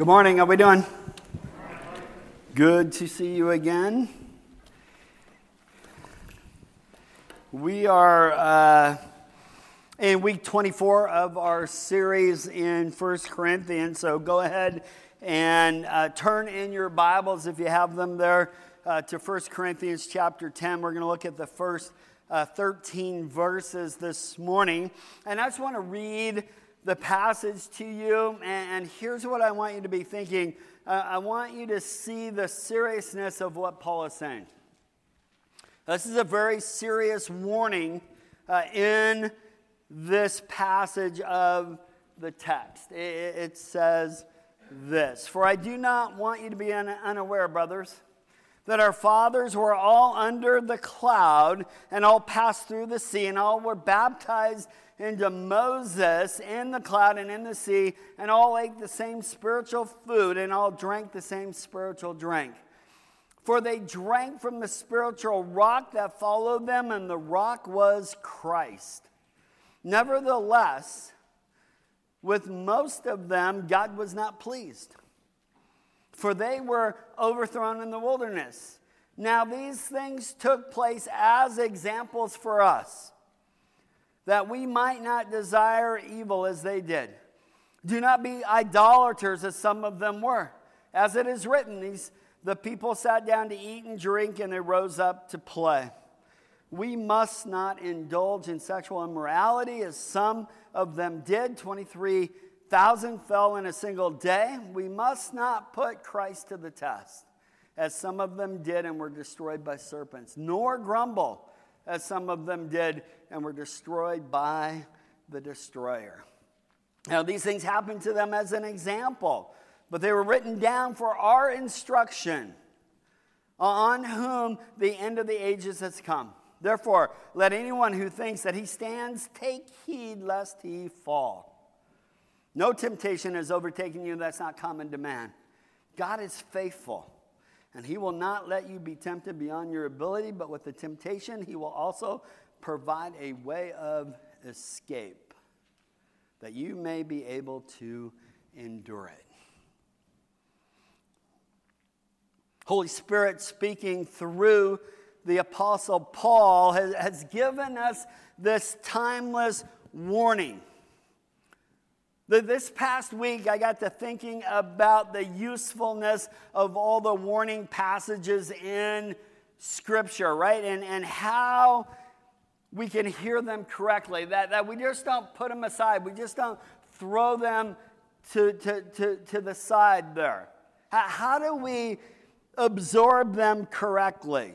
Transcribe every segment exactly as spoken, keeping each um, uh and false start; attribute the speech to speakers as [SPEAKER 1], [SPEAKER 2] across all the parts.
[SPEAKER 1] Good morning. How we doing? Good to see you again. We are uh, in week twenty-four of our series in First Corinthians. So go ahead and uh, turn in your Bibles, if you have them there, uh, to First Corinthians chapter ten. We're going to look at the first uh, thirteen verses this morning. And I just want to read the passage to you, and here's what I want you to be thinking. Uh, I want you to see the seriousness of what Paul is saying. This is a very serious warning uh, in this passage of the text. It, it says this: "For I do not want you to be un- unaware, brothers, that our fathers were all under the cloud, and all passed through the sea, and all were baptized into Moses in the cloud and in the sea, and all ate the same spiritual food, and all drank the same spiritual drink. For they drank from the spiritual rock that followed them, and the rock was Christ. Nevertheless, with most of them, God was not pleased, for they were overthrown in the wilderness. Now these things took place as examples for us, that we might not desire evil as they did. Do not be idolaters as some of them were. As it is written, these the people sat down to eat and drink, and they rose up to play. We must not indulge in sexual immorality as some of them did. twenty-three thousand fell in a single day. We must not put Christ to the test, as some of them did and were destroyed by serpents. Nor grumble, as some of them did and were destroyed by the destroyer." Now, these things happened to them as an example, but they were written down for our instruction, on whom the end of the ages has come. Therefore, let anyone who thinks that he stands take heed lest he fall. No temptation has overtaken you that's not common to man. God is faithful, and he will not let you be tempted beyond your ability, but with the temptation, he will also provide a way of escape, that you may be able to endure it. Holy Spirit, speaking through the Apostle Paul, has, has given us this timeless warning. This past week, I got to thinking about the usefulness of all the warning passages in Scripture, right? And, and how we can hear them correctly, that, that we just don't put them aside. We just don't throw them to, to, to, to the side there. How, how do we absorb them correctly?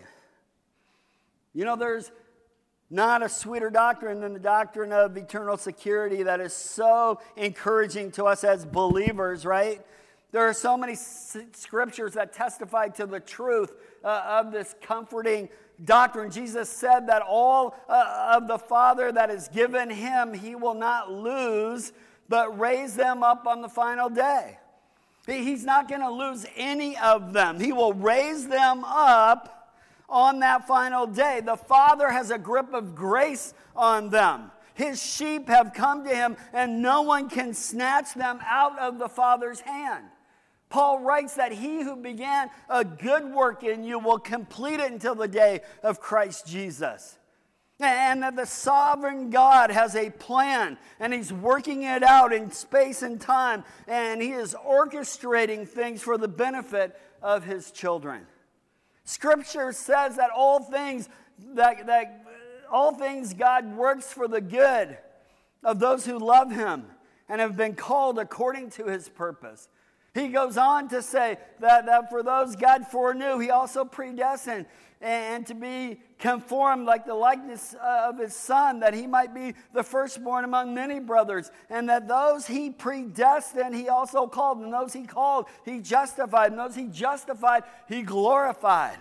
[SPEAKER 1] You know, there's not a sweeter doctrine than the doctrine of eternal security that is so encouraging to us as believers, right? There are so many s- scriptures that testify to the truth uh, of this comforting doctrine. Jesus said that all uh, of the Father that is given him, he will not lose, but raise them up on the final day. He, he's not going to lose any of them. He will raise them up on that final day. The Father has a grip of grace on them. His sheep have come to him, and no one can snatch them out of the Father's hand. Paul writes that he who began a good work in you will complete it until the day of Christ Jesus. And that the sovereign God has a plan, and he's working it out in space and time, and he is orchestrating things for the benefit of his children. Scripture says that all things that, that all things God works for the good of those who love him and have been called according to his purpose. He goes on to say that, that for those God foreknew, he also predestined, and to be conformed like the likeness of his Son, that he might be the firstborn among many brothers. And that those he predestined, he also called. And those he called, he justified. And those he justified, he glorified.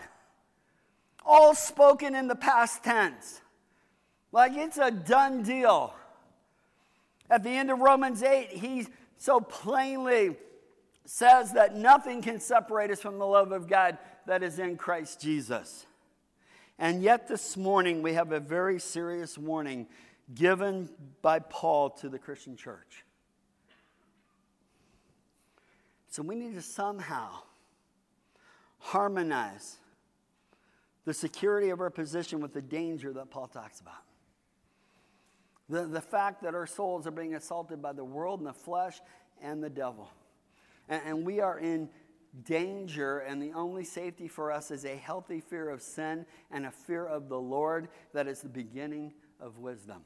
[SPEAKER 1] All spoken in the past tense. Like it's a done deal. At the end of Romans eight, he so plainly says that nothing can separate us from the love of God that is in Christ Jesus. And yet this morning we have a very serious warning given by Paul to the Christian church. So we need to somehow harmonize the security of our position with the danger that Paul talks about. The, the fact that our souls are being assaulted by the world and the flesh and the devil. And, and we are in danger, and the only safety for us is a healthy fear of sin and a fear of the Lord that is the beginning of wisdom.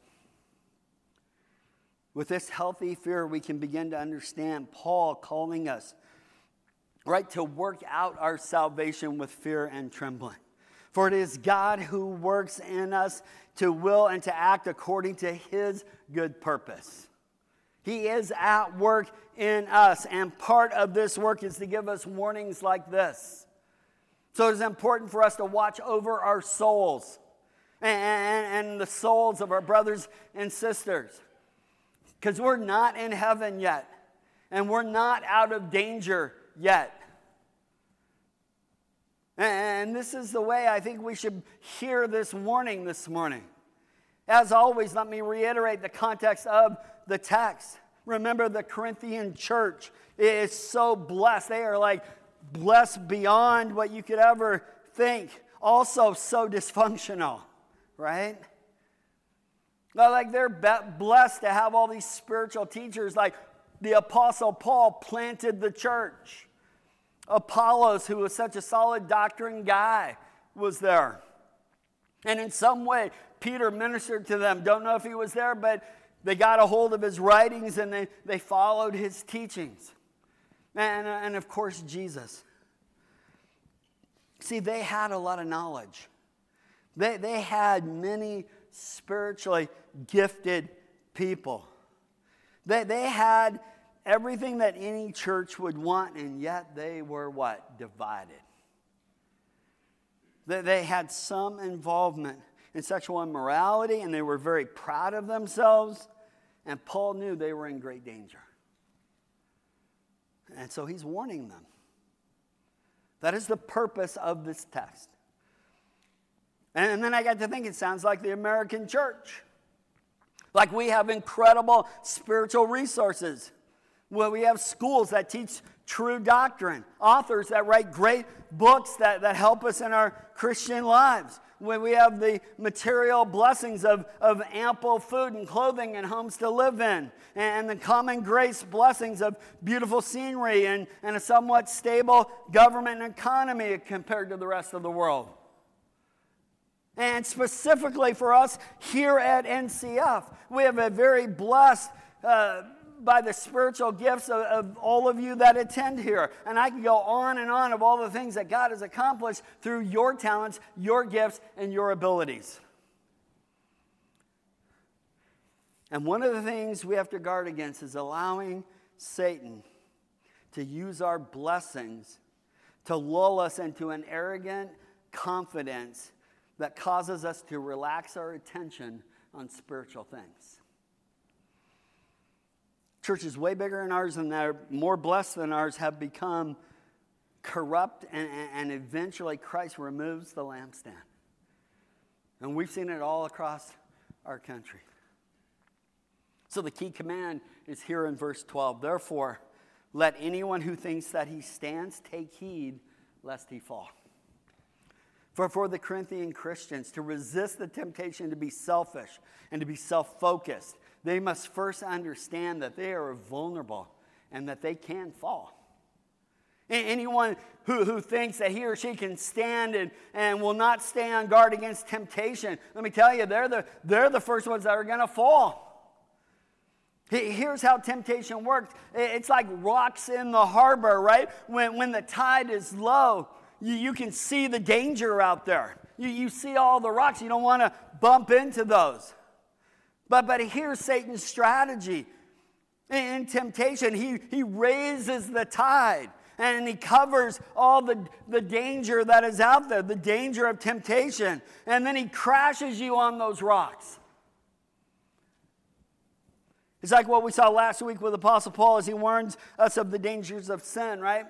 [SPEAKER 1] With this healthy fear, we can begin to understand Paul calling us, right, to work out our salvation with fear and trembling. For it is God who works in us to will and to act according to his good purpose. He is at work in us, and part of this work is to give us warnings like this. So it is important for us to watch over our souls and, and, and the souls of our brothers and sisters. Because we're not in heaven yet, and we're not out of danger yet. And this is the way I think we should hear this warning this morning. As always, let me reiterate the context of the text. Remember, the Corinthian church is so blessed. They are like blessed beyond what you could ever think. Also so dysfunctional, right? Like they're blessed to have all these spiritual teachers. Like the Apostle Paul planted the church. Apollos, who was such a solid doctrine guy, was there. And in some way, Peter ministered to them. Don't know if he was there, but they got a hold of his writings and they, they followed his teachings. And, and of course, Jesus. See, they had a lot of knowledge. They, they had many spiritually gifted people. They, they had everything that any church would want, and yet they were what? Divided. They, they had some involvement in sexual immorality, and they were very proud of themselves, and Paul knew they were in great danger. And so he's warning them. That is the purpose of this text. And, and then I got to think, it sounds like the American church. Like we have incredible spiritual resources. Well, we have schools that teach true doctrine, authors that write great books that, that help us in our Christian lives. When we have the material blessings of, of ample food and clothing and homes to live in, and the common grace blessings of beautiful scenery and, and a somewhat stable government and economy compared to the rest of the world. And specifically for us here at N C F, we have a very blessed uh, by the spiritual gifts of, of all of you that attend here. And I can go on and on of all the things that God has accomplished through your talents, your gifts, and your abilities. And one of the things we have to guard against is allowing Satan to use our blessings to lull us into an arrogant confidence that causes us to relax our attention on spiritual things. Churches way bigger than ours and they're more blessed than ours have become corrupt, and, and eventually Christ removes the lampstand. And we've seen it all across our country. So the key command is here in verse twelve. Therefore, let anyone who thinks that he stands take heed lest he fall. For for the Corinthian Christians, to resist the temptation to be selfish and to be self-focused, they must first understand that they are vulnerable and that they can fall. Anyone who, who thinks that he or she can stand and, and will not stay on guard against temptation, let me tell you, they're the, they're the first ones that are going to fall. Here's how temptation works. It's like rocks in the harbor, right? When, when the tide is low, you, you can see the danger out there. You, you see all the rocks. You don't want to bump into those. But, but here's Satan's strategy. In temptation, he, he raises the tide. And he covers all the, the danger that is out there, the danger of temptation. And then he crashes you on those rocks. It's like what we saw last week with Apostle Paul as he warns us of the dangers of sin, right?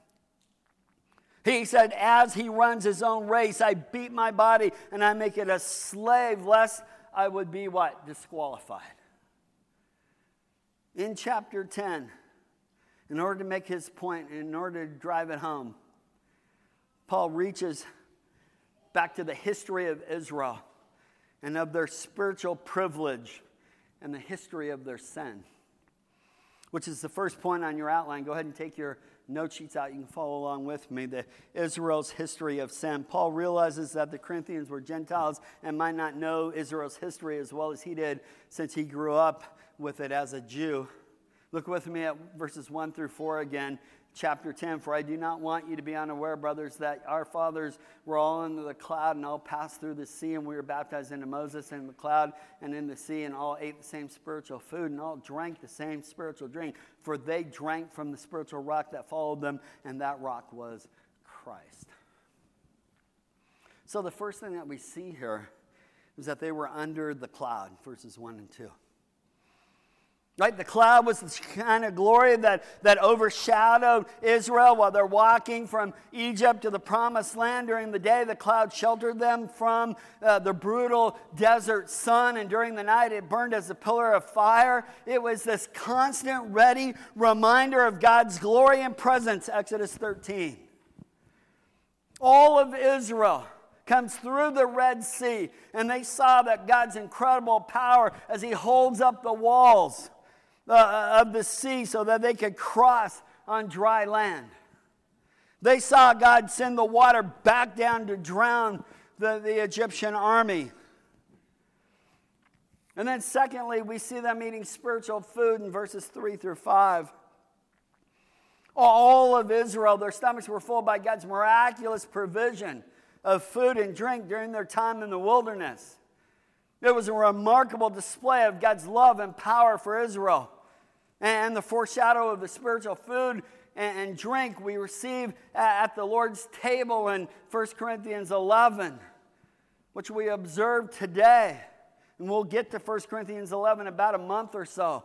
[SPEAKER 1] He said, as he runs his own race, I beat my body and I make it a slave, lest I would be what? Disqualified. In chapter ten, In order to make his point, in order to drive it home, Paul reaches back to the history of Israel and of their spiritual privilege and the history of their sin, which is the first point on your outline. Go ahead and take your note sheets out. You can follow along with me. The Israel's history of sin. Paul realizes that the Corinthians were Gentiles and might not know Israel's history as well as he did, since he grew up with it as a Jew. Look with me at verses one through four again, chapter ten. For I do not want you to be unaware, brothers, that our fathers were all under the cloud and all passed through the sea, and we were baptized into Moses in the cloud and in the sea, and all ate the same spiritual food and all drank the same spiritual drink. For they drank from the spiritual rock that followed them, and that rock was Christ. So the first thing that we see here is that they were under the cloud, verses one and two. Right, the cloud was the kind of glory that, that overshadowed Israel while they're walking from Egypt to the promised land. During the day, the cloud sheltered them from uh, the brutal desert sun, and during the night, it burned as a pillar of fire. It was this constant, ready reminder of God's glory and presence, Exodus thirteen. All of Israel comes through the Red Sea, and they saw that God's incredible power as he holds up the walls Uh, of the sea so that they could cross on dry land. They saw God send the water back down to drown the, the Egyptian army. And then secondly, we see them eating spiritual food in verses three through five. All of Israel, their stomachs were full by God's miraculous provision of food and drink during their time in the wilderness. It was a remarkable display of God's love and power for Israel. And the foreshadow of the spiritual food and drink we receive at the Lord's table in First Corinthians eleven, which we observe today. And we'll get to First Corinthians eleven in about a month or so.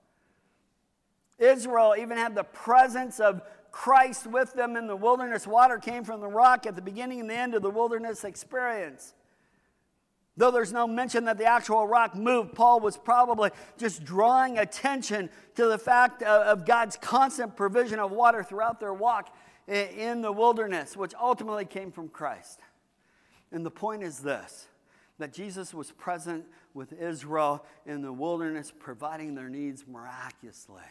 [SPEAKER 1] Israel even had the presence of Christ with them in the wilderness. Water came from the rock at the beginning and the end of the wilderness experience. Though there's no mention that the actual rock moved, Paul was probably just drawing attention to the fact of God's constant provision of water throughout their walk in the wilderness, which ultimately came from Christ. And the point is this, that Jesus was present with Israel in the wilderness, providing their needs miraculously.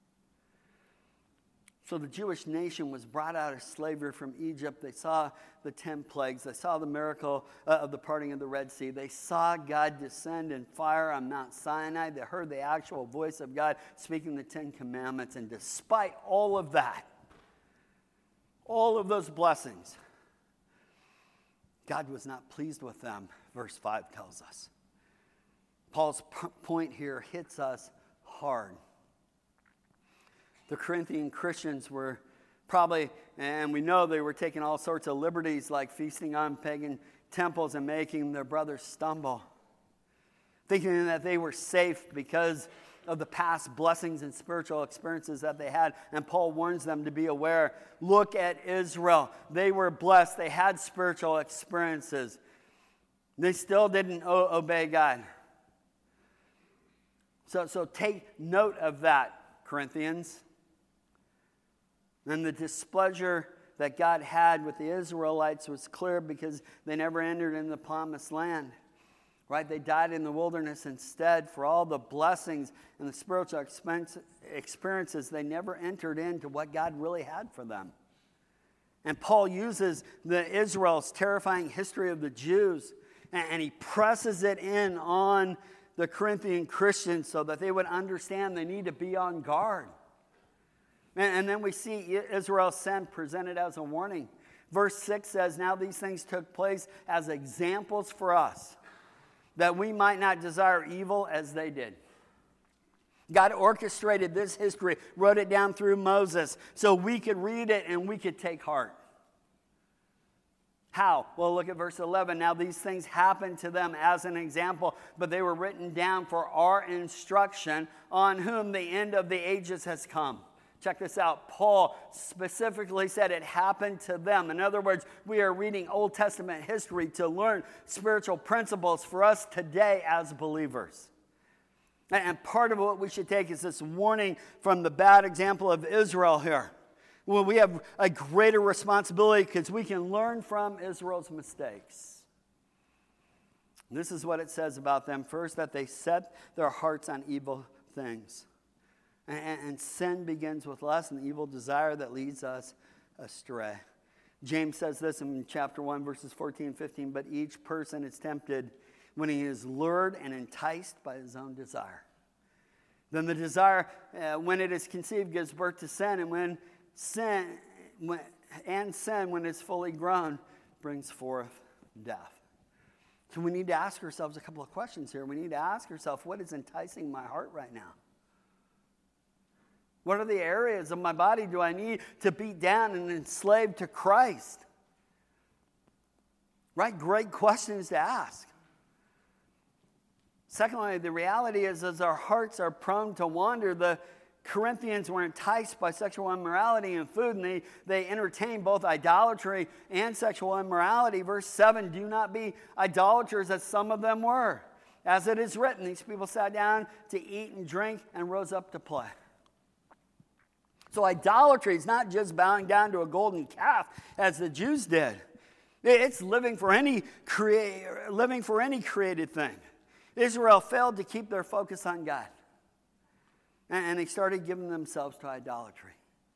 [SPEAKER 1] So the Jewish nation was brought out of slavery from Egypt. They saw the ten plagues. They saw the miracle uh, of the parting of the Red Sea. They saw God descend in fire on Mount Sinai. They heard the actual voice of God speaking the Ten Commandments. And despite all of that, all of those blessings, God was not pleased with them, verse five tells us. Paul's p- point here hits us hard. The Corinthian Christians were probably, and we know they were taking all sorts of liberties like feasting on pagan temples and making their brothers stumble, thinking that they were safe because of the past blessings and spiritual experiences that they had. And Paul warns them to be aware. Look at Israel. They were blessed. They had spiritual experiences. They still didn't o- obey God. So, so take note of that, Corinthians. And the displeasure that God had with the Israelites was clear because they never entered in the promised land. Right? They died in the wilderness instead. For all the blessings and the spiritual experiences, they never entered into what God really had for them. And Paul uses the Israel's terrifying history of the Jews, and he presses it in on the Corinthian Christians so that they would understand they need to be on guard. And then we see Israel's sin presented as a warning. Verse six says, now these things took place as examples for us, that we might not desire evil as they did. God orchestrated this history, wrote it down through Moses, so we could read it and we could take heart. How? Well, look at verse eleven. Now these things happened to them as an example, but they were written down for our instruction, on whom the end of the ages has come. Check this out. Paul specifically said it happened to them. In other words, we are reading Old Testament history to learn spiritual principles for us today as believers. And part of what we should take is this warning from the bad example of Israel here. Well, we have a greater responsibility because we can learn from Israel's mistakes. This is what it says about them. First, that they set their hearts on evil things. And, and sin begins with lust, an evil desire that leads us astray. James says this in chapter one, verses fourteen and fifteen, but each person is tempted when he is lured and enticed by his own desire. Then the desire, uh, when it is conceived, gives birth to sin, and when sin, when, and sin, when it's fully grown, brings forth death. So we need to ask ourselves a couple of questions here. We need to ask ourselves, what is enticing my heart right now? What are the areas of my body do I need to beat down and enslave to Christ? Right? Great questions to ask. Secondly, the reality is as our hearts are prone to wander, the Corinthians were enticed by sexual immorality and food, and they, they entertained both idolatry and sexual immorality. Verse seven, do not be idolaters as some of them were. As it is written, these people sat down to eat and drink and rose up to play. So idolatry is not just bowing down to a golden calf as the Jews did. It's living for any crea- living for any created thing. Israel failed to keep their focus on God. And they started giving themselves to idolatry.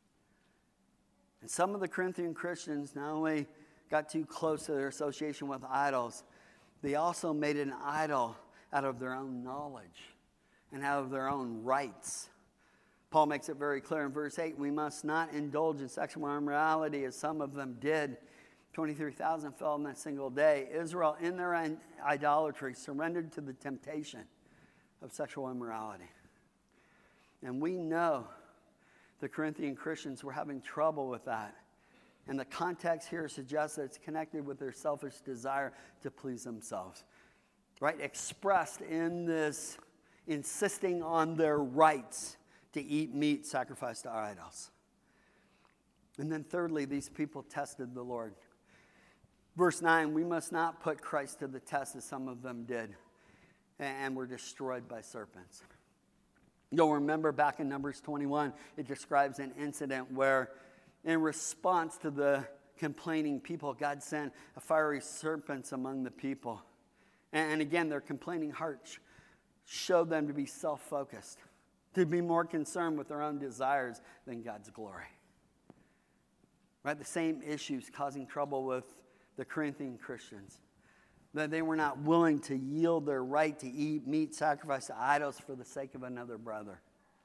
[SPEAKER 1] And some of the Corinthian Christians not only got too close to their association with idols, they also made an idol out of their own knowledge and out of their own rights. Paul makes it very clear in verse eight, we must not indulge in sexual immorality as some of them did. twenty-three thousand fell in that single day. Israel, in their idolatry, surrendered to the temptation of sexual immorality. And we know the Corinthian Christians were having trouble with that. And the context here suggests that it's connected with their selfish desire to please themselves. Right? Expressed in this insisting on their rights to eat meat sacrificed to idols. And then thirdly, these people tested the Lord. Verse nine, we must not put Christ to the test as some of them did and were destroyed by serpents. You'll remember back in Numbers twenty-one, it describes an incident where in response to the complaining people, God sent a fiery serpents among the people. And again, their complaining hearts showed them to be self-focused, to be more concerned with their own desires than God's glory. Right? The same issues causing trouble with the Corinthian Christians. That they were not willing to yield their right to eat meat sacrificed to idols for the sake of another brother.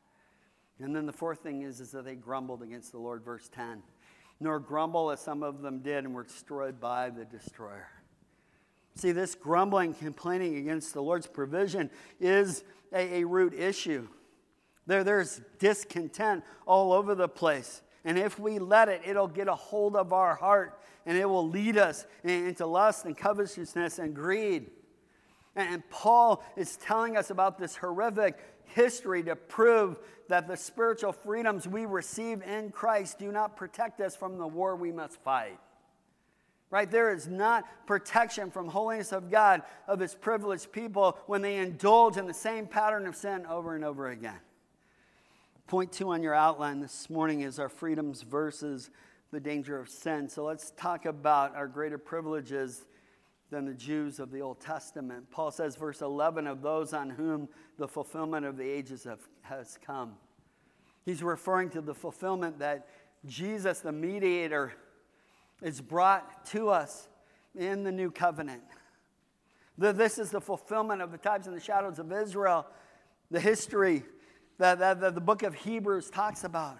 [SPEAKER 1] And then the fourth thing is, is that they grumbled against the Lord, verse ten. Nor grumble as some of them did and were destroyed by the destroyer. See, this grumbling, complaining against the Lord's provision is a, a root issue. There, there's discontent all over the place. And if we let it, it'll get a hold of our heart. And it will lead us into lust and covetousness and greed. And Paul is telling us about this horrific history to prove that the spiritual freedoms we receive in Christ do not protect us from the war we must fight. Right? There is not protection from holiness of God of his privileged people when they indulge in the same pattern of sin over and over again. Point two on your outline this morning is our freedoms versus the danger of sin. So let's talk about our greater privileges than the Jews of the Old Testament. Paul says, verse eleven, of those on whom the fulfillment of the ages have, has come. He's referring to the fulfillment that Jesus, the mediator, is brought to us in the new covenant. This is the fulfillment of the types and the shadows of Israel, the history that, that, that the book of Hebrews talks about.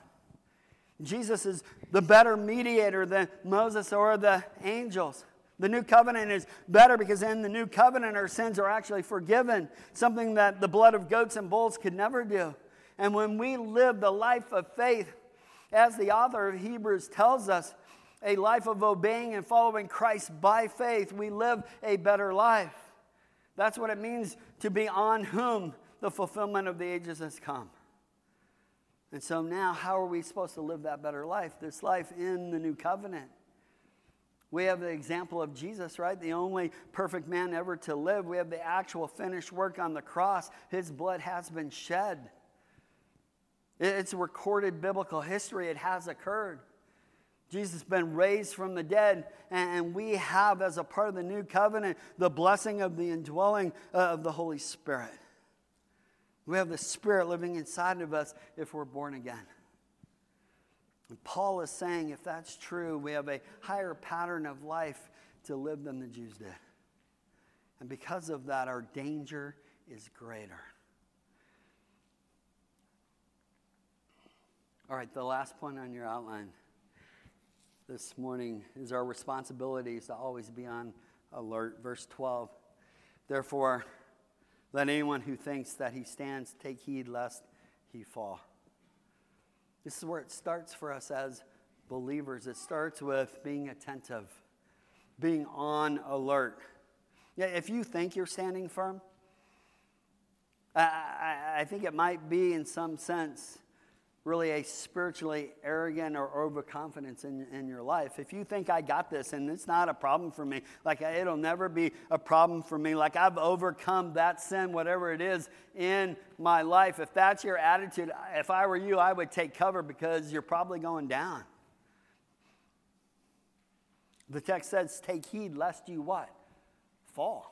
[SPEAKER 1] Jesus is the better mediator than Moses or the angels. The new covenant is better because in the new covenant our sins are actually forgiven, something that the blood of goats and bulls could never do. And when we live the life of faith, as the author of Hebrews tells us, a life of obeying and following Christ by faith, we live a better life. That's what it means to be on whom the fulfillment of the ages has come. And so now, how are we supposed to live that better life? This life in the new covenant. We have the example of Jesus, right? The only perfect man ever to live. We have the actual finished work on the cross. His blood has been shed. It's recorded biblical history. It has occurred. Jesus has been raised from the dead, and we have, as a part of the new covenant, the blessing of the indwelling of the Holy Spirit. We have the Spirit living inside of us if we're born again. And Paul is saying, if that's true, we have a higher pattern of life to live than the Jews did. And because of that, our danger is greater. All right, the last point on your outline this morning is our responsibility is to always be on alert. Verse twelve, therefore, let anyone who thinks that he stands take heed lest he fall. This is where it starts for us as believers. It starts with being attentive, being on alert. Yeah, if you think you're standing firm, I, I, I think it might be in some sense really a spiritually arrogant or overconfidence in, in your life. If you think I got this and it's not a problem for me, like it'll never be a problem for me, like I've overcome that sin, whatever it is in my life, if that's your attitude, if I were you, I would take cover because you're probably going down. The text says, take heed lest you what? Fall.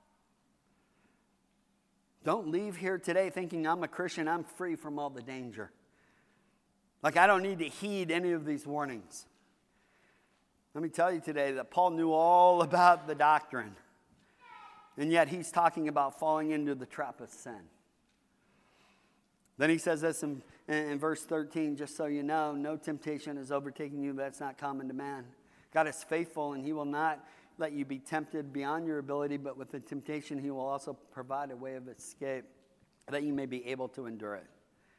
[SPEAKER 1] Don't leave here today thinking I'm a Christian, I'm free from all the danger. Like I don't need to heed any of these warnings. Let me tell you today that Paul knew all about the doctrine. And yet he's talking about falling into the trap of sin. Then he says this in, in verse thirteen, just so you know, no temptation is overtaking you that's not common to man. God is faithful and he will not let you be tempted beyond your ability, but with the temptation he will also provide a way of escape that you may be able to endure it.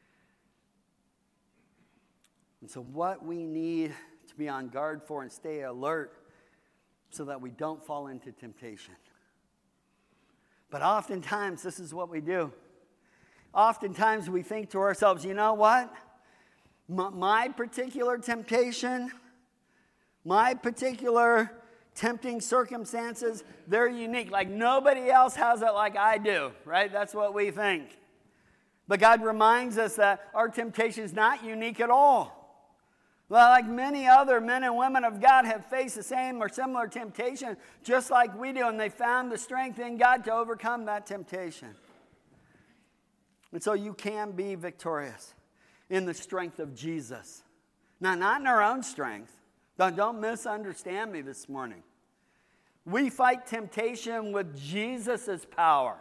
[SPEAKER 1] And so what we need to be on guard for and stay alert so that we don't fall into temptation. But oftentimes, this is what we do. Oftentimes we think to ourselves, you know what? My, my particular temptation, my particular tempting circumstances, they're unique. Like nobody else has it like I do, right? That's what we think. But God reminds us that our temptation is not unique at all. Well, like many other men and women of God have faced the same or similar temptation just like we do, and they found the strength in God to overcome that temptation. And so you can be victorious in the strength of Jesus. Now, not in our own strength. Don't, don't misunderstand me this morning. We fight temptation with Jesus' power.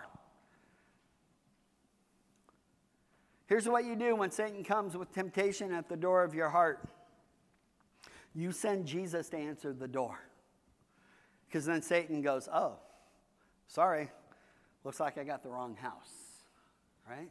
[SPEAKER 1] Here's what you do when Satan comes with temptation at the door of your heart. You send Jesus to answer the door. Because then Satan goes, oh, sorry, looks like I got the wrong house, right?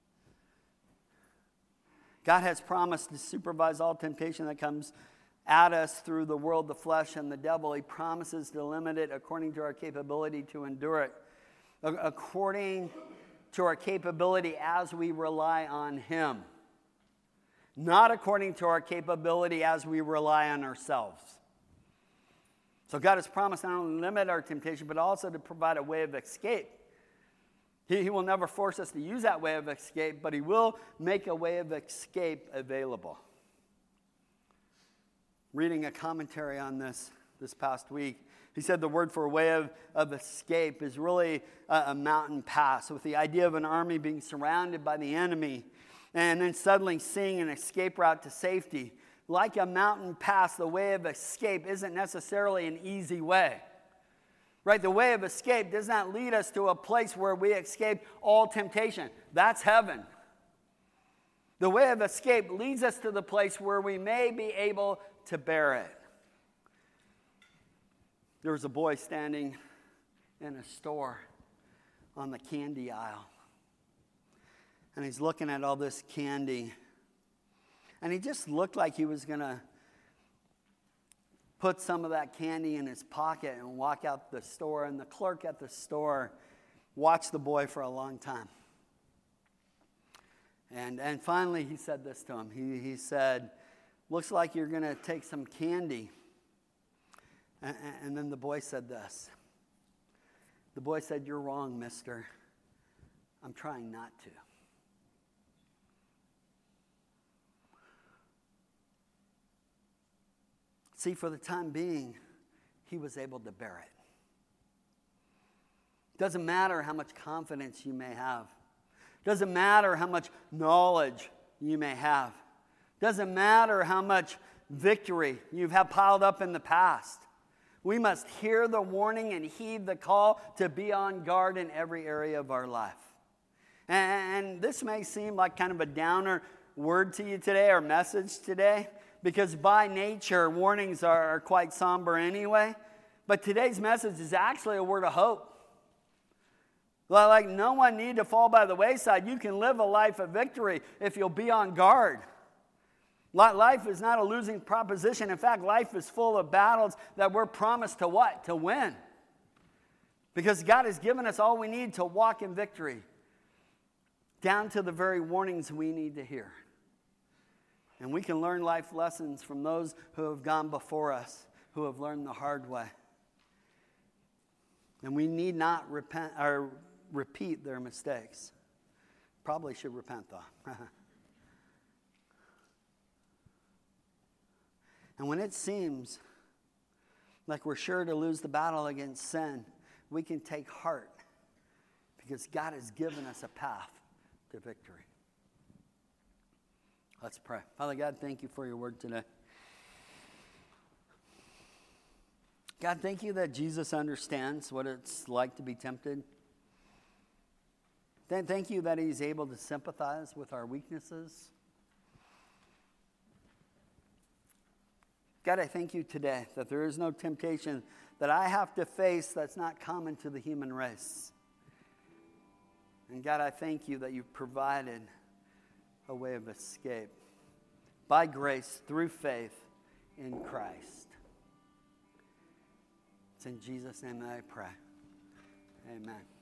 [SPEAKER 1] God has promised to supervise all temptation that comes at us through the world, the flesh, and the devil. He promises to limit it according to our capability to endure it, according to our capability as we rely on him. Not according to our capability as we rely on ourselves. So God has promised not only to limit our temptation, but also to provide a way of escape. He, he will never force us to use that way of escape, but he will make a way of escape available. Reading a commentary on this this past week, he said the word for a way of, of escape is really a, a mountain pass, with the idea of an army being surrounded by the enemy and then suddenly seeing an escape route to safety. Like a mountain pass, the way of escape isn't necessarily an easy way. Right? The way of escape does not lead us to a place where we escape all temptation. That's heaven. The way of escape leads us to the place where we may be able to bear it. There was a boy standing in a store on the candy aisle. And he's looking at all this candy. And he just looked like he was going to put some of that candy in his pocket and walk out the store. And the clerk at the store watched the boy for a long time. And, and finally he said this to him. He, he said, looks like you're going to take some candy And, and then the boy said this. The boy said, "You're wrong, mister. I'm trying not to." See, for the time being, he was able to bear it. Doesn't matter how much confidence you may have. Doesn't matter how much knowledge you may have. Doesn't matter how much victory you've had piled up in the past. We must hear the warning and heed the call to be on guard in every area of our life. And this may seem like kind of a downer word to you today or message today, because by nature, warnings are quite somber anyway. But today's message is actually a word of hope. Like no one need to fall by the wayside. You can live a life of victory if you'll be on guard. Life is not a losing proposition. In fact, life is full of battles that we're promised to what? To win. Because God has given us all we need to walk in victory, down to the very warnings we need to hear. And we can learn life lessons from those who have gone before us, who have learned the hard way. And we need not repent or repeat their mistakes. Probably should repent, though. And when it seems like we're sure to lose the battle against sin, we can take heart because God has given us a path to victory. Let's pray. Father God, thank you for your word today. God, thank you that Jesus understands what it's like to be tempted. Thank you that he's able to sympathize with our weaknesses. God, I thank you today that there is no temptation that I have to face that's not common to the human race. And God, I thank you that you've provided a way of escape by grace through faith in Christ. It's in Jesus' name that I pray. Amen.